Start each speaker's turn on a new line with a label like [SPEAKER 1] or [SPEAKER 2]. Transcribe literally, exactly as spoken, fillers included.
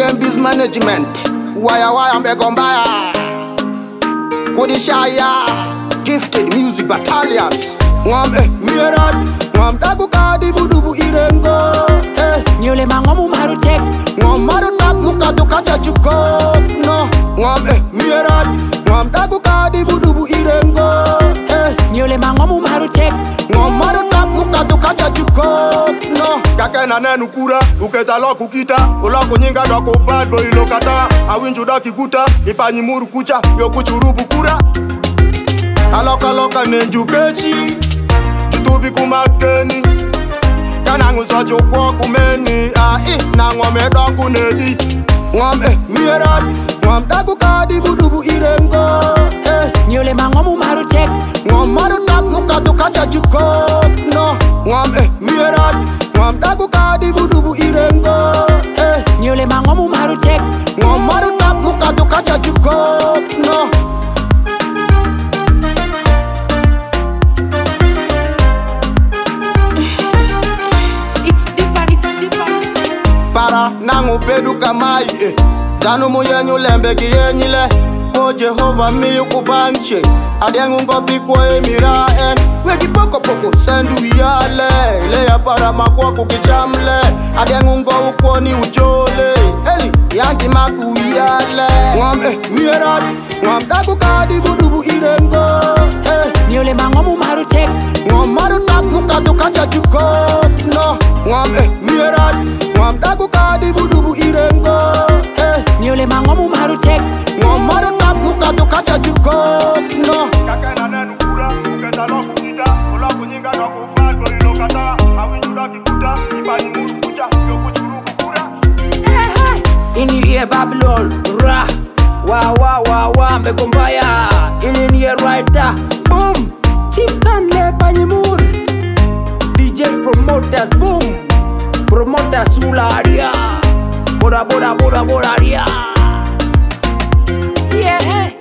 [SPEAKER 1] M B's management. Waya waya mbegombaya. Kodishaya. Gifted music battalion. Ngam eh mirat. Ngam dagu kadi budubu irengo. Eh.
[SPEAKER 2] Nyole mangomu marutek.
[SPEAKER 1] Ngam marutap muka dukacha chukop. No. Ngam eh mirat. Ngam dagu kadi budubu irengo. Eh.
[SPEAKER 2] Nyole mangomu marutek.
[SPEAKER 1] Ngam marutap muka dukacha chukop. No. Kakena nenu kura. Uketa lo kukita. Ula kunyinga doko bad boy lokata. Awinju da kikuta. Ipanyi muru kucha. Yo kuchurubu kura. Aloka loka nenju kechi. Tubi kumakeni Kana nguzo chukwa kumeni Ah eh na ngome dongu nedi Ngom eh mirat Ngom dagu kadi budubu irengo Eh
[SPEAKER 2] Nyole mangomu marutek
[SPEAKER 1] Ngom marutap muka dukacha chukop No Ngom eh mirat Ngom dagu kadi budubu irengo Eh
[SPEAKER 2] Nyole mangomu marutek
[SPEAKER 1] Ngom marutap muka dukacha chukop No Para nangu bedu kamai eh. Danu mu yenyu lembe ki yenyile Ko Jehova mi yukubanche Adiengu ngopi kwa emira en Weki poko poko sendu yale Ile ya para makwa kukichamle Adiengu ngo ukwo ni ujole Eli yangi maku yale Ngam eh mirat Ngam dagu kadi budubu irengo eh.
[SPEAKER 2] Nyole mangomu marutek
[SPEAKER 1] Ngam marutap muka dukacha chukop No Ngam eh mirat Ngam dagu kadi budubu irengo eh.
[SPEAKER 2] Nyole mangomu marutek
[SPEAKER 1] Ngam marutap muka dukacha chukop No
[SPEAKER 3] Kakena nenu kura, uketa lo kukita. Ula kunyinga doko bad boy lokata. Awinju da kikuta. Ipanyi muru kucha. Yo kuchurubu kura.
[SPEAKER 2] Hey hey In the ear Babylon Ra Wa wa wa wa mbegombaya In the ear writer Boom Chief Stanley Panyimur D J promoters boom Promoters Sula area Bora bora bora bora area Yeah